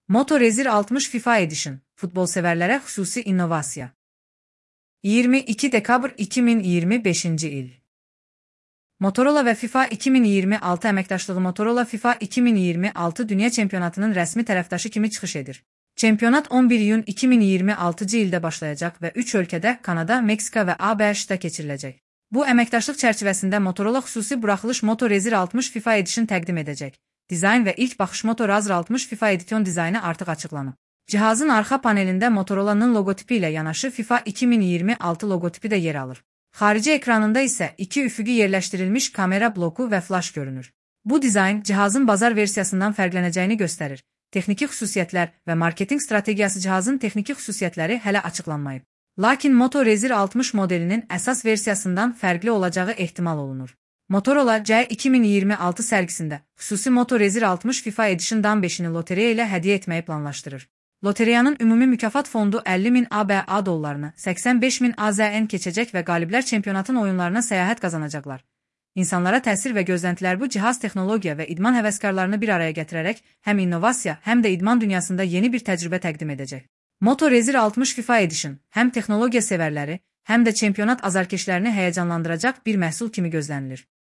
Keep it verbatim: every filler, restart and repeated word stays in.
Moto Razr altmış FIFA Edition, futbol severlərə xüsusi innovasiya. iyirmi iki dekabr iki min iyirmi beşinci il. Motorola və FIFA iki min iyirmi altı əməkdaşlığı Motorola FIFA iki min iyirmi altı Dünya Çempionatının rəsmi tərəfdaşı kimi çıxış edir. Çempionat on bir iyun iki min iyirmi altıncı ildə başlayacaq və üç ölkədə Kanada, Meksika və A B Ş-da keçiriləcək. Bu əməkdaşlıq çərçivəsində Motorola xüsusi buraxılış Moto Razr altmış FIFA Edition təqdim edəcək. Dizayn və ilk baxış Moto Razr altmış FIFA Edition dizaynı artıq açıqlanıb. Cihazın arxa panelində Motorola'nın loqotipi ilə yanaşı FIFA iki min iyirmi altı loqotipi də yer alır. Xarici ekranında isə iki üfüqi yerləşdirilmiş kamera bloku və flash görünür. Bu dizayn cihazın bazar versiyasından fərqlənəcəyini göstərir. Texniki xüsusiyyətlər və marketinq strategiyası cihazın texniki xüsusiyyətləri hələ açıqlanmayıb. Lakin Moto Razr altmış modelinin əsas versiyasından fərqli olacağı ehtimal olunur. Motorola C iki min iyirmi altı sərgisində xüsusi Moto Razr altmış FIFA Edition dan beşini lotereya ilə hədiyyə etməyi planlaşdırır. Lotereyanın ümumi mükafat fondu əlli min A B A dollarını, səksən beş min A Z N keçəcək və qaliblər çempionatın oyunlarına səyahət qazanacaqlar. İnsanlara təsir və gözləntilər bu cihaz texnologiya və idman həvəskarlarını bir araya gətirərək həm innovasiya, həm də idman dünyasında yeni bir təcrübə təqdim edəcək. Moto Razr altmış FIFA Edition həm texnologiya sevərləri, həm də çempionat azarkeşlərini həyəcanlandıracaq bir məhsul kimi gözlənilir.